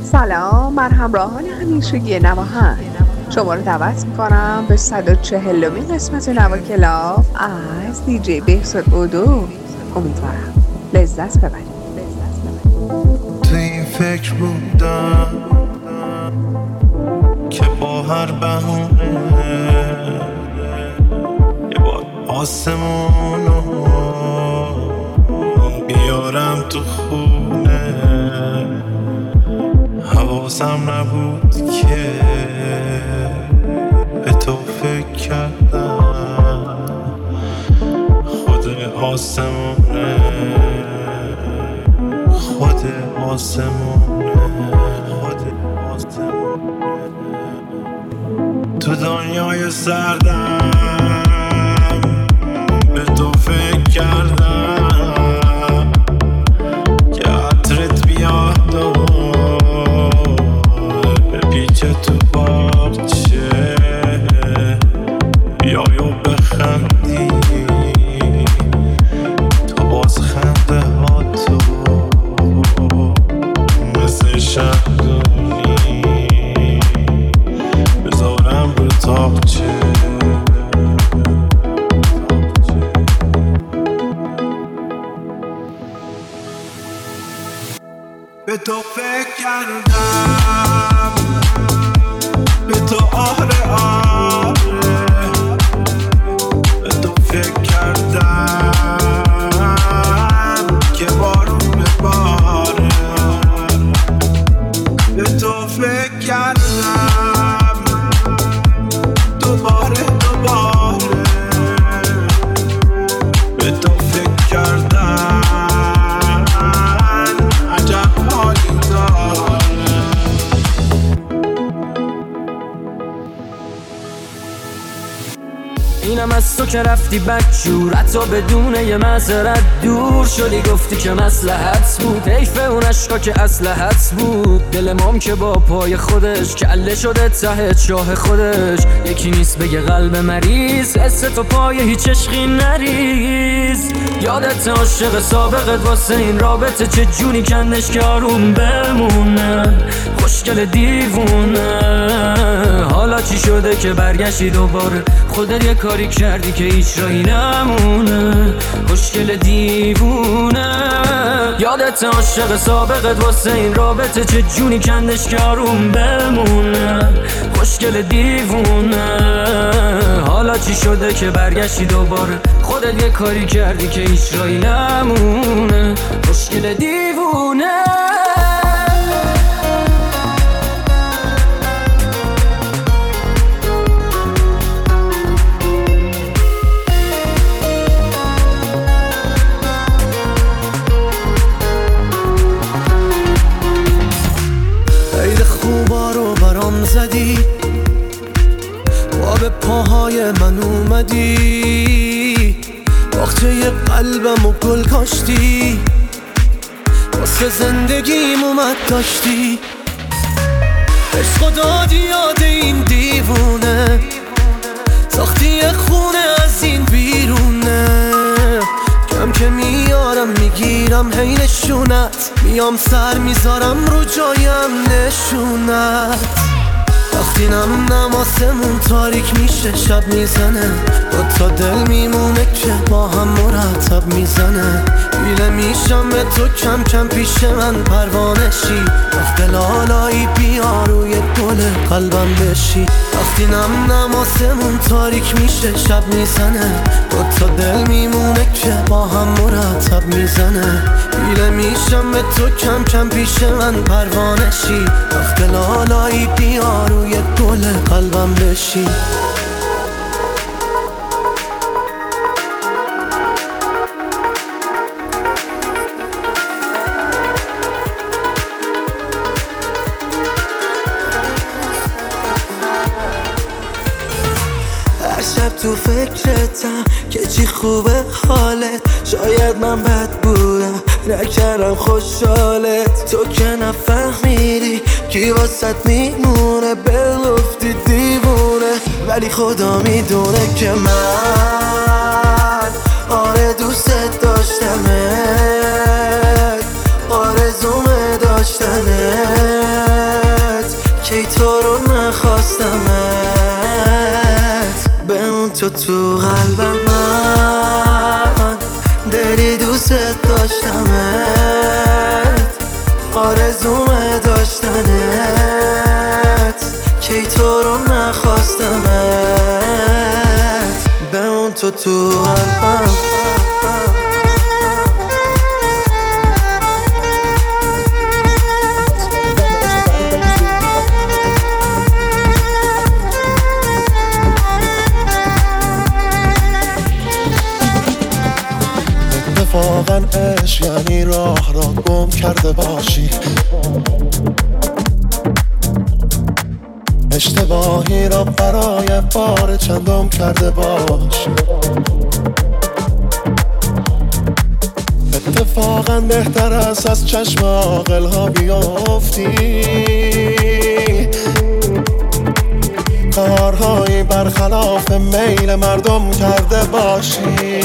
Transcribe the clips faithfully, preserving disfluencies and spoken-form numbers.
سلام، من همراهان همیشگی نواهند شما رو دعوت میکنم به صد و چهلمین قسمت نوا کلاب از دیجی بهزاد اودو. امیدوارم لذت ببرید. تو این فکر بودم که با هر بهونه یه بار آسمونو بیارم تو خونه. حواسم نبود که به تو فکر کردم. خود آسمونه خود آسمونه خود آسمونه تو دنیای سردم به تو فکر کردم که عطرت بیاد و بپیچه تو باغچه بیای و بخندی. تو باز خنده ها تو مثل شهدونی بذارم رو تاقچه. به تو فکر کردم به تو آره آره به تو فکر کردم که بارون باره. به تو فکر کردم دوباره دوباره به تو فکر کردم عجب حالی داره. اینم از تو که رفتی بدجور حتی بدون یه معذرت دور شدی. گفتی که مصلحت بود حیف اون عشقا که اصلحت بود. دل مام که با پای خودش کله شده ته چاه خودش. یکی نیست بگه قلب مریض حس تو پای هیچ عشقی نریز. یادت عاشق سابقت واسه این رابطه چه جونی کندش که آروم بمونه. خوشگل دیوونه حالا چی شده که برگشتی دوباره. خودت یه کاری کردی که هیچ راهی نمونه. خوشگل دیوونه یادت عاشق سابقت واسه این رابطه چه جونی کندش که آروم بمونه. خوشگل دیوونه حالا چی شده که برگشتی دوباره. خودت یه کاری کردی که هیچ راهی نمونه. خوشگل دیوونه زدی و به پاهای من اومدی. باغچه قلبم و گل کاشتی واسه زندگیم اومد داشتی. عشق و دادی یاد این دیوونه ساختی خونه از این بیرونه. کم که میارم میگیرم هی نشونت میام سر میذارم رو جایم نشونت. وقتی نم نماسمون تاریک میشه شب میزنه. دو تا دل میمونه که با هم مرتب میزنه. بیله میشم به تو کم کم پیش من پروانه شی. وقت لالایی بیا روی گل قلبم بشی. وقتی نم نماسمون تاریک میشه شب میزنه. دو تا دل میمونه که با هم مرتب میزنه. بیله میشم به تو کم کم پیش من پروانه شی. وقت لالایی بیا روی گل قلبم بشی. هر شب تو فکرتم که چی خوبه حالت. شاید من بد بودم نکردم خوشحالت. تو که نفهمیدی کی واسط میمونه. بگفتی دیوونه ولی خدا میدونه که من آره دوست داشتمت. آرزومه داشتنت کی تو رو نخواستمت بمون تو تو قلبم من دلی دوست داشتمت آرزومه داشتنت کی تو رو نخواستمت بمون تو تو قلبم اتفاقا عشق یعنی راه را گم کرده باشی اشتباهی را برای بار چندم کرده باشی اتفاقا بهتر است از چشم عاقل ها بیافتی کارهایی برخلاف میل مردم کرده باشی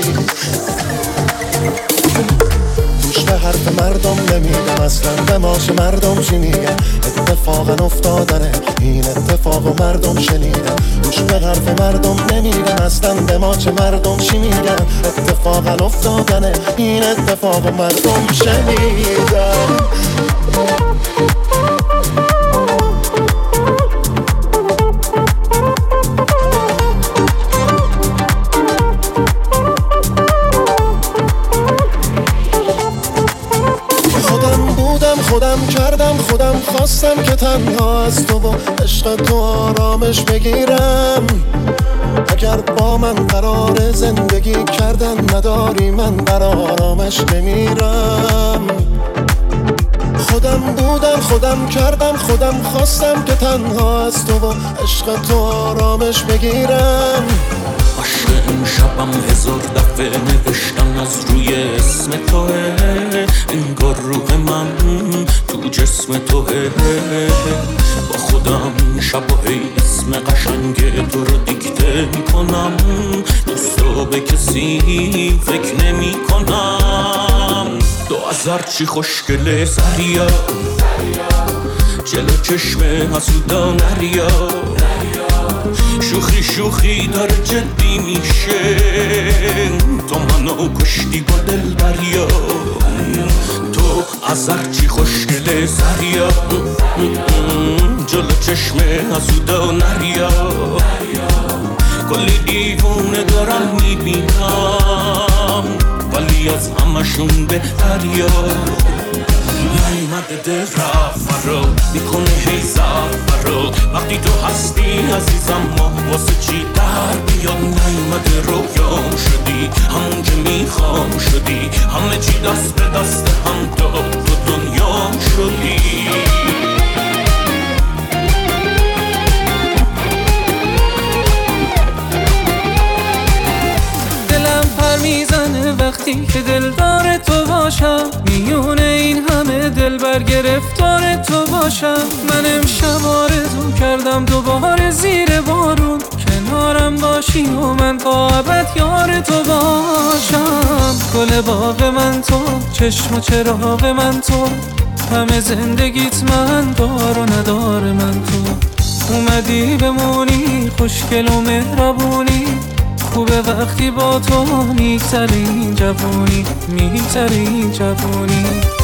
گوش به حرف مردم نمیدم اصلا به ماش مردم چی میگن اتفاقا افتادنه این اتفاق و مردم شنیدن گوش به حرف مردم نمیدم اصلا به ماش مردم چی میگن اتفاقا افتادنه این اتفاق و مردم شنیدن خودم کردم خودم خواستم که تنها از تو و عشق تو آرامش بگیرم اگر با من قرار زندگی کردن نداری من بر آرامش بمیرم خودم بودم خودم کردم خودم خواستم که تنها از تو و عشق تو آرامش بگیرم عشق این شبم هزار دفعه نوشتم از روی اسم توه انگار روح من تو جسم توه با خودم شب و هی اسم قشنگ تو رو دیکته میکنم دوست رو به کسی فکر نمی کنم دو هزار چی خوشگله زریا جلو چشم حسودا نریا شوخی شوخی داره جدی میشه تو منو کشتی با دل بریا تو از هرچی خوشگله زریا جلو چشم حسودا نریا کلی دیوونه دارم میبینم ولی از همشون بهتریا نیمده دل رفت رو میکنه هی زفت رو وقتی تو هستی عزیزم ما واسه چی در بیاد نیمده رویام شدی همون که میخوام شدی همه چی دست به دست هم داد تو دنیام شدی میزنه وقتی که دلدار تو باشم میونه این همه دل برگرفتار تو باشم من امشب آرزو کردم دوباره زیر بارون کنارم باشی و من تا ابد یار تو باشم گل باغ من تو چشم و چراغ من تو همه زندگیت من دار و ندار من تو اومدی بمونی خوشگل و مهربونی خوبه وقتی با تو میگذره این جوونی میگذره این جوونی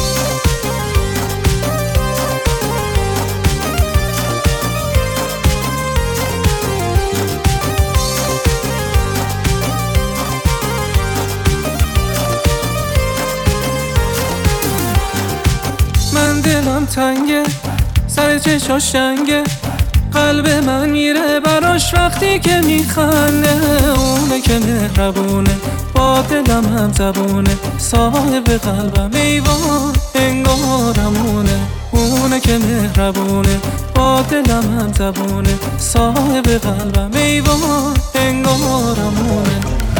من دلم تنگه سر چشاش شنگه قلب من میره براش وقتی که میخنده اونه که مهربونه با دلم هم زبونه صاحب قلبم ایوان انگارمونه اونه که مهربونه با دلم هم زبونه صاحب قلبم ایوان انگارمونه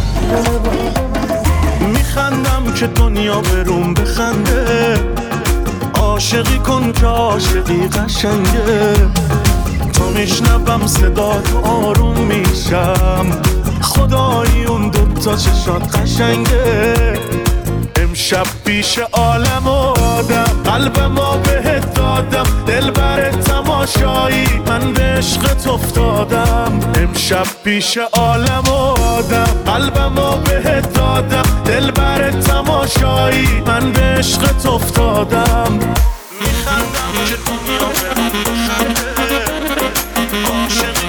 میخندم که دنیا بروم بخنده عاشقی کن که عاشقی قشنگه تو میشنوم صدا تو آروم میشم خدایی اون دوتا چشات قشنگه امشب پیش عالم و آدم قلب ما بهت دادم دل بر تماشا عشقت افتادم، امشب پیش عالم و آدم قلبمو بهت دادم، دل بر تماشایی من به عشقت افتادم. میخندم که دنیا برم عاشقی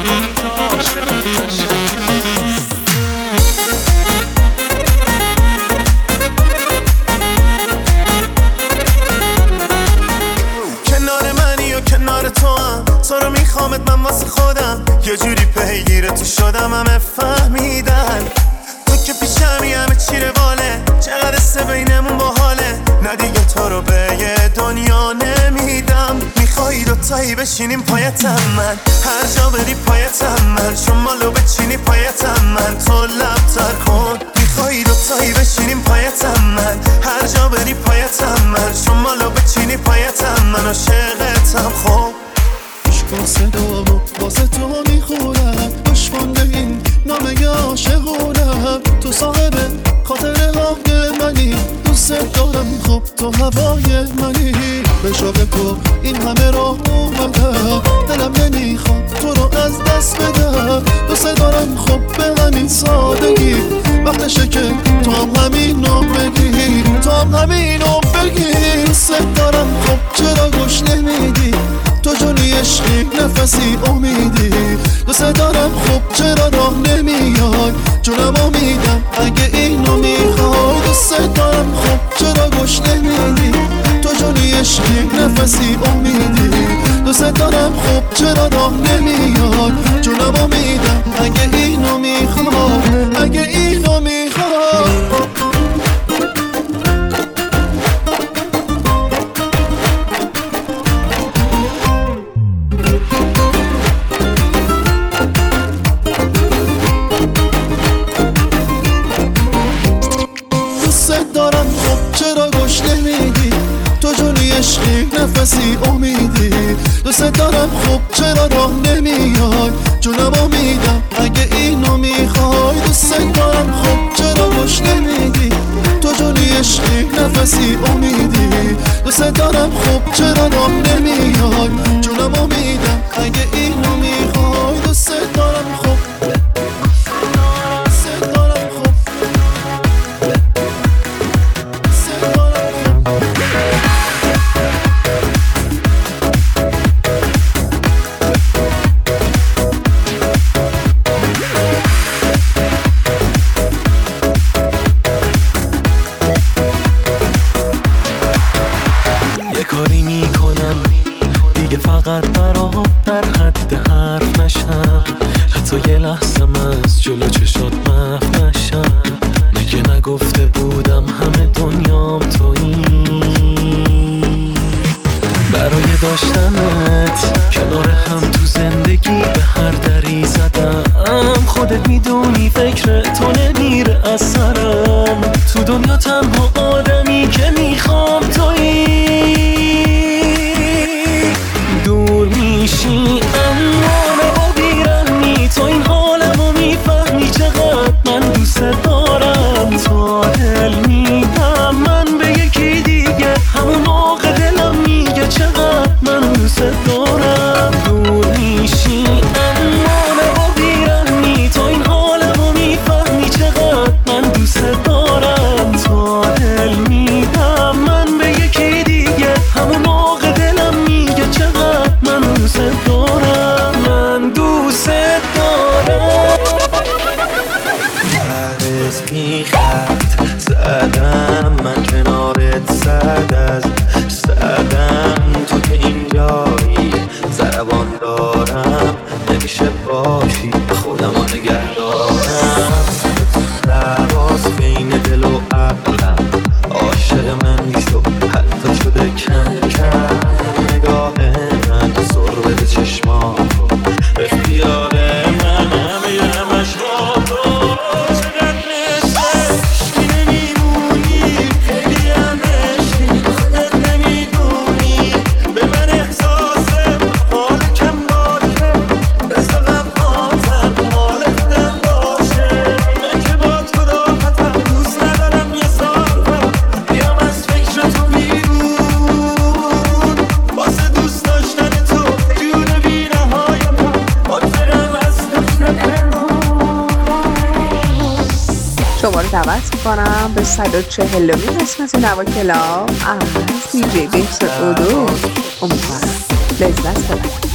کنار منی و کنار تو هم، تو رو میخوامت من واسه خودم، یه جوری پیگیر تو شدم همه فهمیدن تو که پیشمی همه چی رواله، چقدر سه بینمون باحاله، نه دیگه تو رو به یه دنیا نمیدم. میخوایی دوتایی بشینیم پایتم من، هر جا بری پایتم من، شمالو بچینی پایتم من، تو لب تر کن. میخوایی دوتایی بشینیم پایتم من، هر جا بری پایتم من، شمالو بچینی پایتم من، عاشقتم. خب عشق صدامو واسه تو میخونم، خوشمانده این نامه عاشقونم، تو صاحب خاطر های منی، دوست دارم. خب تو هوای منی، به شوق تو این همه راه اومدم، دلم نمیخواد تو رو از دست بدم، دوست دارم. خب به همین سادگی وقتشه که تو هم همینو بگی، تو هم همینو بگی. دوست دارم خب چرا گوش نمیدی، تو جونی عشقی نفسی امیدی. دوست دارم خب چرا راه نمیای، جونم امیدم اگه اینو میخوای. دوست دارم خب چرا گوش نمیدی، تو جونی عشقی نفسی امیدی. دوست دارم خب چرا راه نمیای، جونم امیدم اگه اینو میخوای، اگه اینو میخوای. نفسی امیدی. دوست دارم خب چرا راه نمیای، جونم امیدم اگه اینو میخوای. دوست دارم خب چرا گوش نمیدی، تو جونی عشقی نفسی امیدی. دوست دارم خب چرا راه نمیای، جونم امیدم اگه اینو میخوای. دوست دارم خب دوست دارم، تا دل میدم من به یکی دیگه. میکنم به صد و چهلمین قسمت نوا کلاب از دیجی بهزاد اودو. امیدوارم لذت ببرید.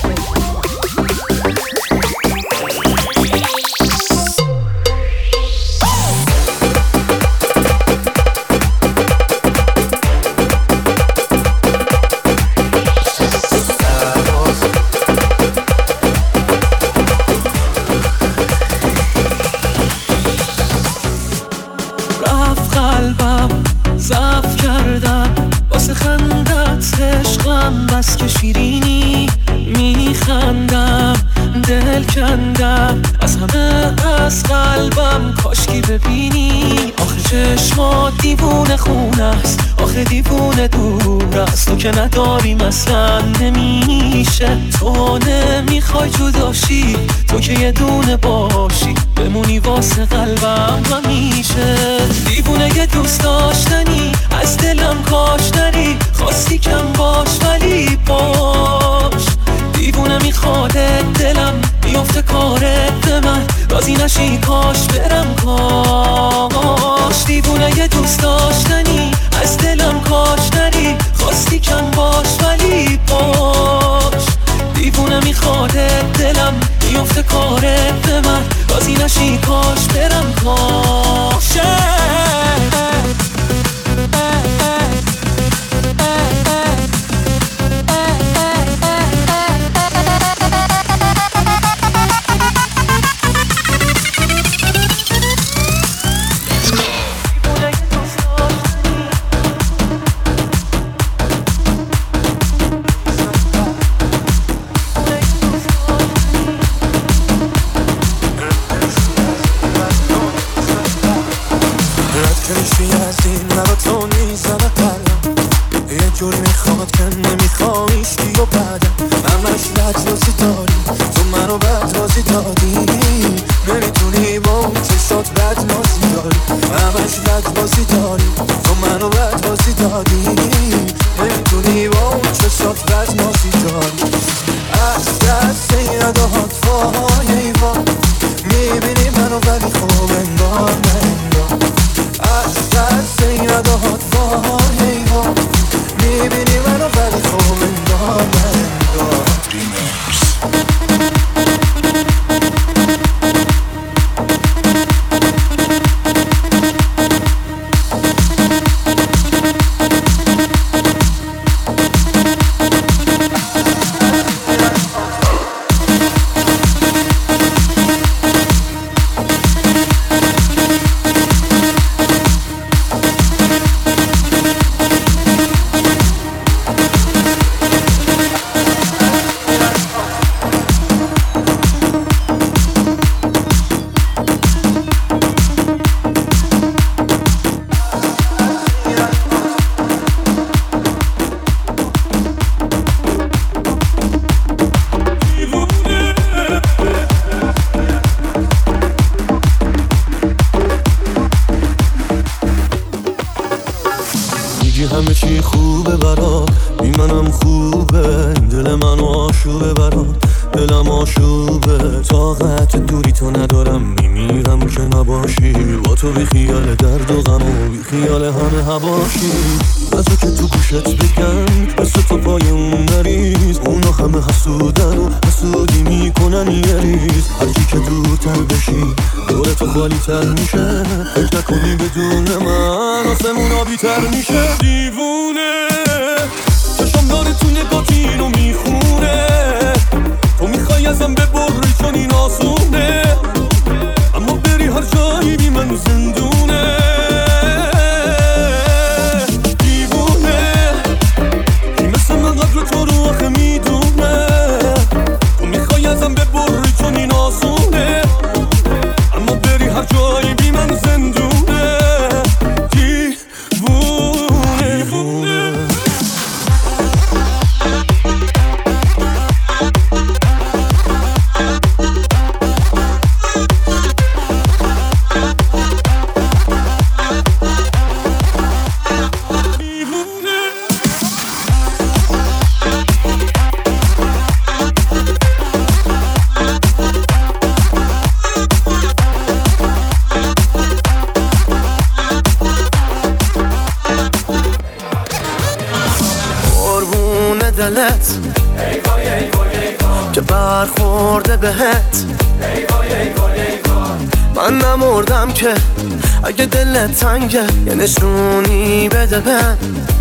بس که شیرینی میخندم، دل کندم از همه از قلبم، کاشکی ببینی آخه چشمات دیوونه خونه است، آخه دیوونه دور است، تو که نداری مثلا نمیشه، تو نمیخوای جداشی، تو که یه دونه باشی بمونی واسه قلبم همیشه، دیوونه یه دوست داشتنی از دلم کاش نری، خواستی کم باش ولی باش، دیوونه میخواد دلم بیفته کارت به من، راضی نشی کاش برم کاش، دیوونه یه دوست داشتنی از دلم کاش نری، خواستی کم باش ولی باش، دیوونه میخواد دلم بیفته کارت به من، راضی نشی کاش برم کاش. همه چی خوبه برات، بی منم خوبه، دل من آشوبه برات، دلم آشوبه، طاقت دوری تو ندارم، میمیرم که نباشی، با تو بی خیال درد و غم و بی خیال همه هواشی، از تو که تو گوشت بگن مثل تو پای اون مریض، اونا همه حسودن و حسودی میکنن یه ریز، هرچی که دورتر بشی دور تو خالی تر میشه، فکر نکنی بدون من آسمون آبی تر میشه، دیوونه چشم داره تو نگاتی رو میخونه، تو میخوای ازم ببری چون این آسونه، اما بری هر جایی بی منو زندونه، دیوونه کی مثل من قدر تو رو آخه میدونه، تو میخوای ازم ببری چون این آسونه، اما بری هر جایی بی منو زندونه، دیوونه, دیوونه. که برخورده بهت. من نمردم که اگه دلت تنگه یه نشونی بده بهم.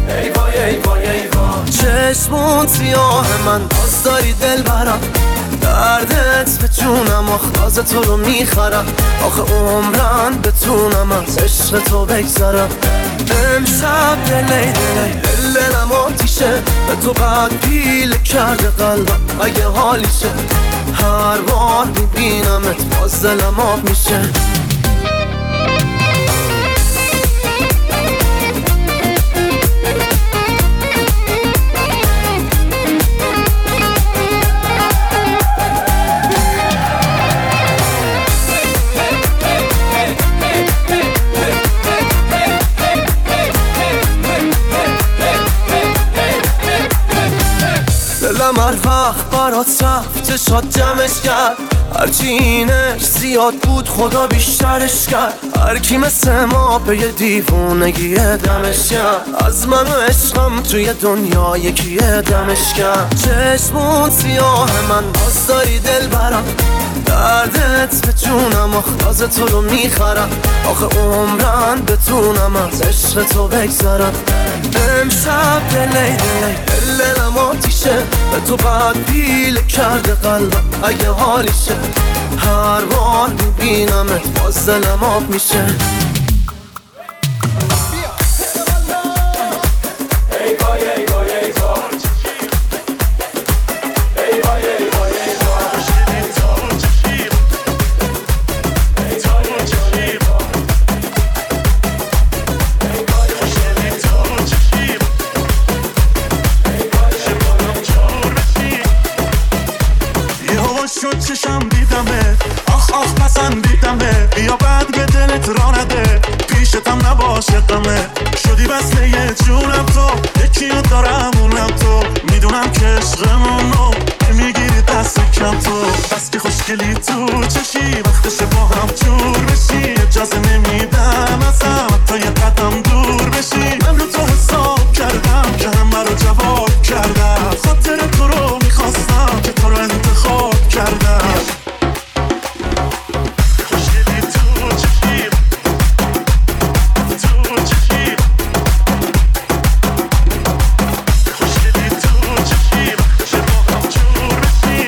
چشمون سیاه من باز داری دل برم، دردت به جونم آخلاز تو رو میخرم. آخه عمرن بتونم از عشق تو بگذرم. امشب دلی دلی دل دلم آتیشه، به تو بعد پیل کرده قلبم اگه حالیشه. هر بار میبینمت باز دلم آب میشه. دلم هر وقت برات رفت چشات جمعش کرد، هرچی اینش زیاد بود خدا بیشترش کرد. هر کی مثل ما به یه دیوونگی دمش کرد، از من و عشقم توی دنیا یکی دمش کرد. چشمون سیاه من باز داری دل برم، دردت به جونم آخلاز تو رو میخرم. آخه عمرن بتونم از عشق تو بگذرم. امشب دلی دلی دل دلم آتیشه، به تو بعد پیل کرده قلبم اگه حالیشه. هر بار میبینمت باز دلم آب میشه. چشم دیدمه آخ آخ پسندیدمه، بیا بعد به دلت را نده، پیشتم نباشه غمه. شدی بسته یه جونم تو، یکیو دارم اونم تو، میدونم که عشقمونو میگیری دست کم تو. بس که خوشگلی تو چشی وقتشه با هم جور بشی، اجازه نمیدم ازم تا یه قدم دور بشی. من رو تو حساب کردم که همه رو جواب کردم، خاطر تو رو میخواستم که تو رو انتخاب کردم. خوشگلی تو چشی تو چشی خوشگلی تو چشی وقتشه با هم جور بشی.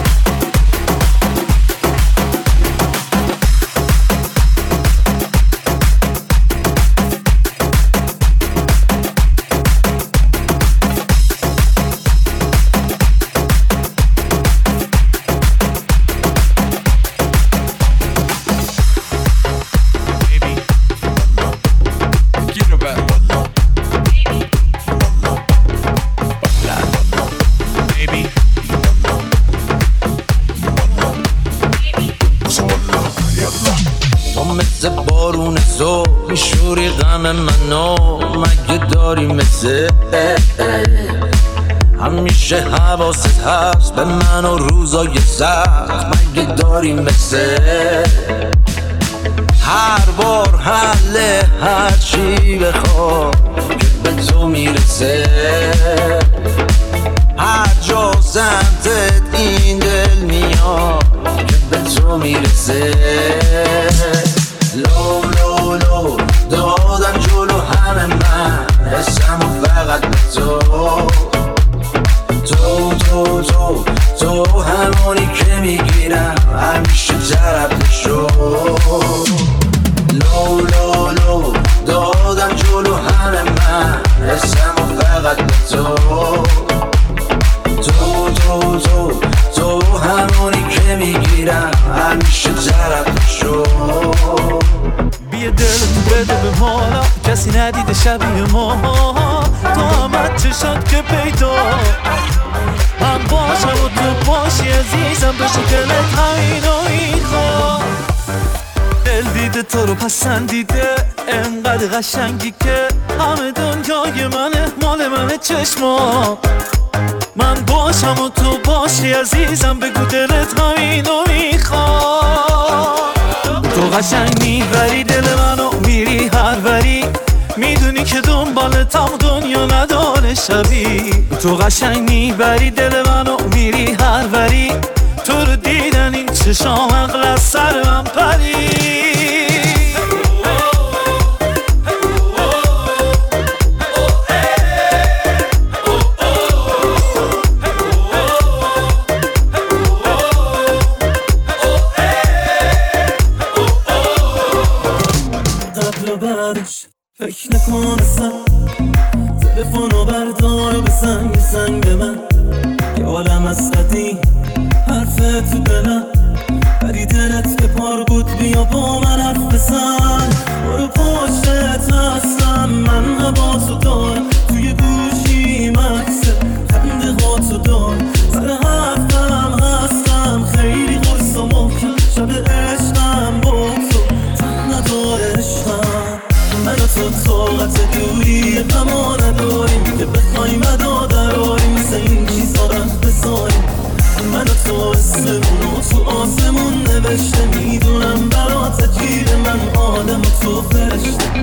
میشوری غم منو مگه داری مثل همیشه حواست هست به من و روزای سخت مگه داری مثل هر بار حل هر چی بخواه که به تو میرسه. هر جا سمتت این دل میاد که به تو میرسه. لو لو لو دادم جلو همه من حسم و فقط به تو تو تو تو تو همونی که میگیرم همیشه طرف شو. لو لو لو دادم جلو همه من حسم و فقط به تو تو تو تو تو همونی که میگیرم همیشه طرف شو. بیا دلت بده به مالا کسی ندیده شبیه ما، تو همت چشات که پیدا من باشم و تو باشی عزیزم، بشه دلت همینو میخواد. دل دیده تو رو پسندیده انقدر قشنگی که همه دنیای منه مال منه چشما. من باشم و تو باشی عزیزم، بگو دلت همینو میخواد. تو قشنگ میبری دل منو میری هر وری، میدونی که دنبالتم دنیا نداره شبی. تو قشنگ میبری دل منو میری هر وری، چشام عقل از سرم پرید. فکر نکن اصلا تلفنو بردار و بزن یه زنگ به من یه عالم از قدیم حرفت تو دلم ولی دلت که پار بود بیا با من حرف بزن برو پشتت هستم من حواسو دارم توی گوشی مکسه خنده هاتو دارم سر حرفم هستم خیلی قرص و محکم شب عشقم با تو تن نداره عشقم من و تو طاقت دوری غما نداریم که بخوایم ادا دراریم مثل این چیزا رخ بزاریم من و تو اسمون و تو آسمون نوشته میدونم برات عجیبه من آدم و تو فرشته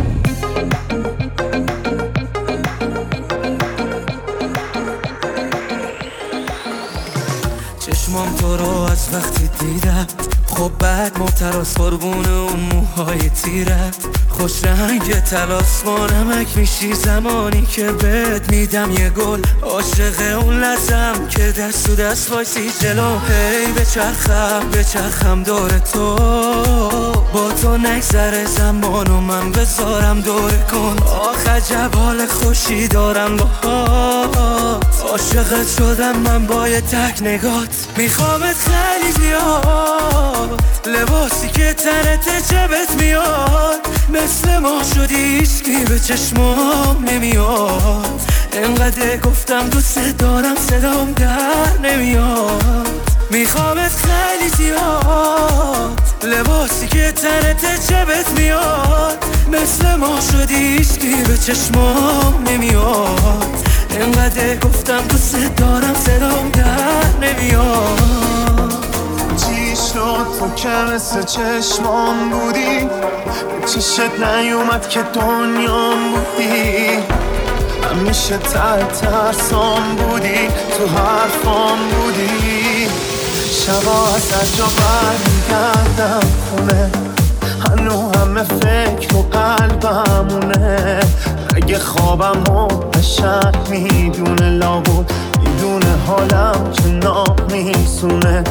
چشمام تو رو از وقتی دیدم خب بعد مبتراس قربون اون موهای تیرت خوش رنگ تلاس با نمک میشی زمانی که بهت میدم یه گل عاشق اون لحظم که دست تو دست وایسی جلو هی بچرخم بچرخم دور تو با تو نگذره زمان و من بذارم دوره کن آخ عجب حال خوشی دارم باهات عاشقت شدم من با یه تک نگات میخوامت خیلی زیاد لباسی که تنت جبت میاد مثل ما شدی هیچکی به چشمام نمیاد انقدر گفتم دوست دارم صدام در نمیاد میخوامت خیلی زیاد لباسی که تنت جبت میاد مثل ما شدی هیچکی به چشمام نمیاد انقدر گفتم دوست دارم صدام در نمیاد چی شد تو که مثل چشمام بودی چشت نیومد که دنیام بودی همیشه تر ترسام بودی تو حرفام بودی شبا از اجا برمیگردم خونه هنو همه فکر و قلبمونه اگه خوابم و بشر میدونه لابود میدونه حالم چه نامیسونه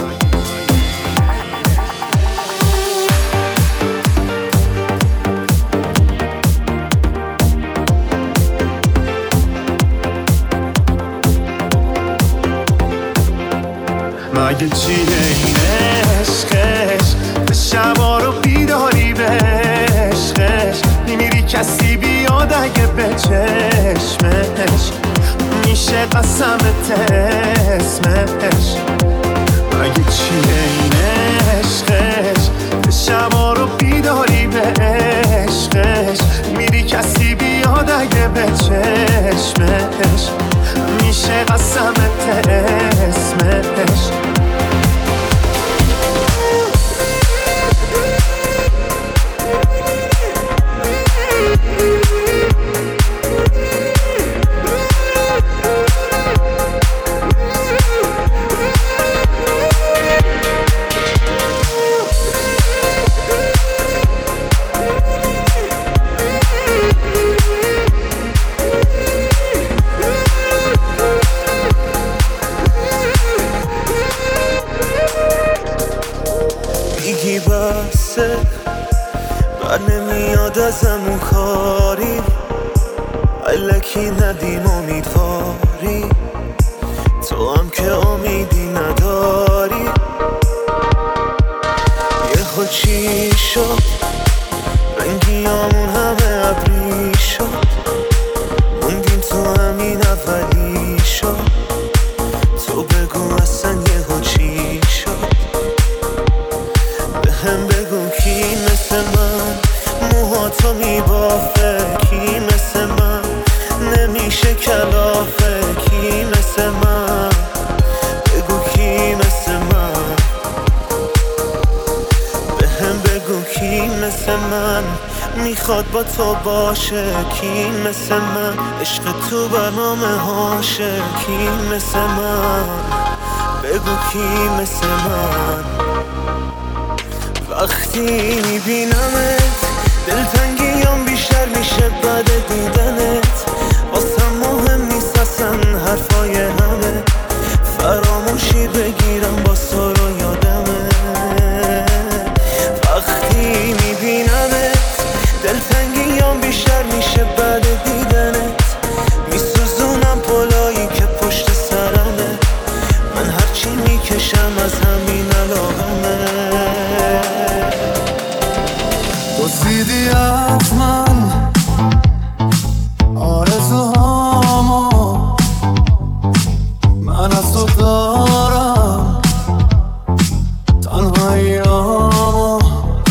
مگه چیه این عشقش به شبا رو بیداری به عشقش میمیری کسی بیاد اگه به چشمش میشه قسمت اسمش مگه چیه این عشقش به شبا رو بیداری به عشقش میری کسی بیاد اگه به چشمش میشه قسمت اسمش بر نمیاد ازمون کاری الکی ندیم امیدواری تو هم که امیدی نداری یه خود چی شد رنگیامون همه ابری شد موندیم تو همین اولی شد تو بگو اصلا یه خود چی شد بهم بگو کی مثل من موهاتو میبافه کی مثل من نمیشه کلافه کی مثل من بگو کی مثل من بهم بگو کی مثل من میخواد با تو باشه کی مثل من عشق تو برنامه هاشه کی مثل من بگو کی مثل من. وقتی میبینمت دلتنگیام بیشتر میشه بعد دیدنت. واسم مهم نیست اصلا حرفای همه، فراموشی بگیرم با سر و یادمه. وقتی میبینمت دلتنگیام بیشتر میشه بعد دیدنت. میسوزونم پلایی که پشت سرمه، من هرچی میکشم از همین علاقمه. دزدیدی از من آرزوهامو، من از تو دارم تنهاییامو.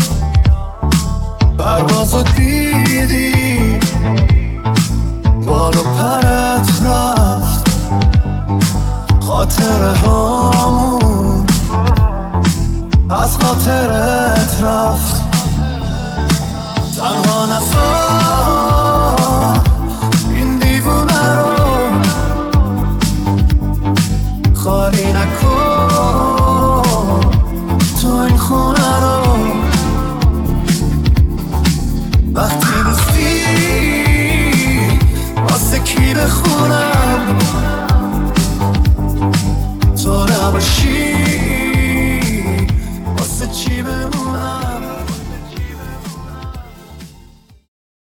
پروازو دیدی بال و پرت رفت، خاطره هامون از خاطرت رفت. تنها نسا این دیوونه رو خالی نکن تو این خونه رو. وقتی نیستی واسه کی بخونم، تو نباشی واسه چی بمونم.